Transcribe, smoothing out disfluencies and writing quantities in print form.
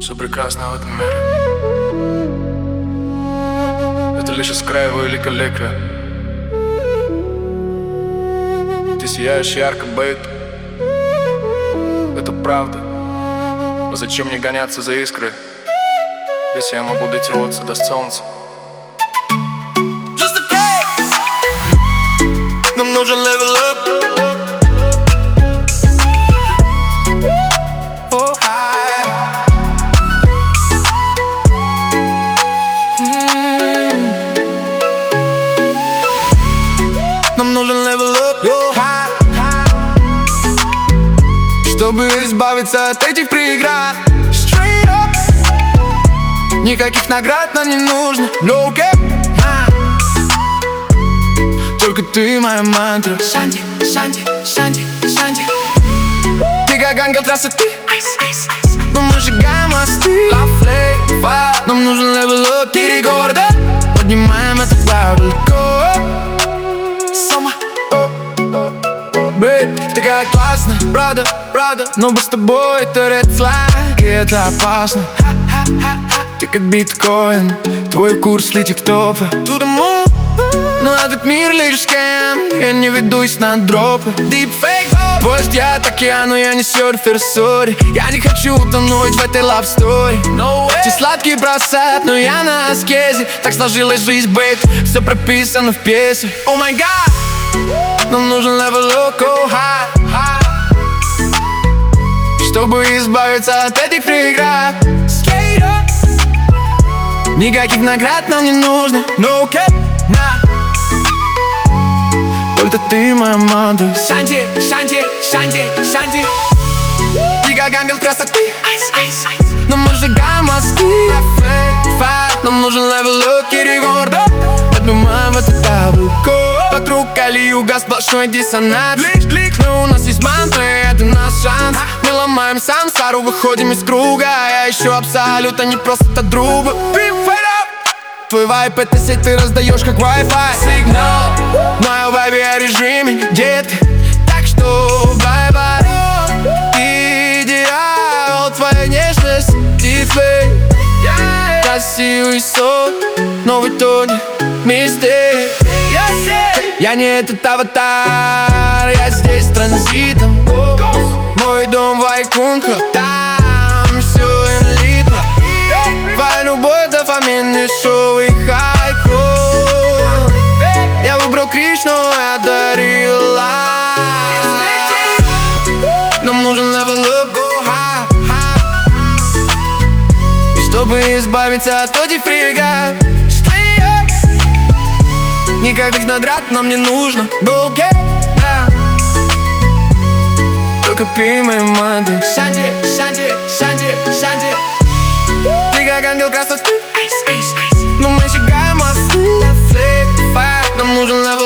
Все прекрасно в этом мире. Это лишь из краевого великолепия. Ты сияешь ярко, бейт. Это правда. Но зачем мне гоняться за искры, если я могу дотянуться до солнца? Нам нужен level up. Oh, high. Нам нужен level up. Oh, high. Чтобы избавиться от этих преград. Straight up. Никаких наград нам не нужно. No cap. Только ты моя мантра. Шанти, шанти, шанти, шанти. Ты как ангел красоты. Но мы сжигаем мосты. Нам нужен level up. 4 города. Поднимаем это далеко. Сама. Бейт, ты как классная, правда, правда. Но без тобой это red flag, и это опасно. Ты как биткоин, твой курс летит в топы. To the moon. Но этот мир лишь скэм, я не ведусь на дропы. Deepfake, пусть я так я, но я не серфер, сори. Я не хочу утонуть в этой love story. No way. Ты сладкий просад, но я на аскезе. Так сложилась жизнь, бейт, все прописано в пьесе. Oh my god. Нам нужен level up, go high, high. Чтобы избавиться от этих преград. Straight up. Никаких наград нам не нужно. No cap. Только ты моя мантра. Шанти, шанти, шанти, шанти. Ты как ангел красоты. Но мы сжигаем мосты. Нам нужен level up, 4 города. Поднимаем это далеко. Вокруг кали-юга, сплошной диссонанс. Но у нас есть мантры, это наш шанс. Мы ломаем сансару, выходим из круга. Я ищу абсолютно не просто друга. Твой вайп это сеть, ты раздаешь как Wi-Fi сигнал. В моем вайбе я режиме, детка. Так что бай-бай. Ты идеал, твоя нежность, дисплей. Красивый сон, новый тон, мистер. Я не этот аватар, я здесь транзитом. Мой дом Вайкунха, там все элитно. Твоя любовь, дофаминный шоу и хайп. Я выбрал Кришну, я дарил лайф. Нам нужен level up, go high, high. Чтобы избавиться от этих преград. Никаких наград нам не нужно. No cap. Только пей мои манты. Шанти, шанти, шанти, шанти. Ты как ангел красоты. Но мы сжигаем мосты. Нам нужен level